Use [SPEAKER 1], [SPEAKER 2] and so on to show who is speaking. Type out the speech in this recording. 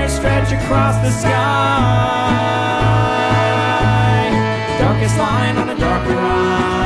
[SPEAKER 1] stars stretch across the sky. Darkest line on a dark horizon.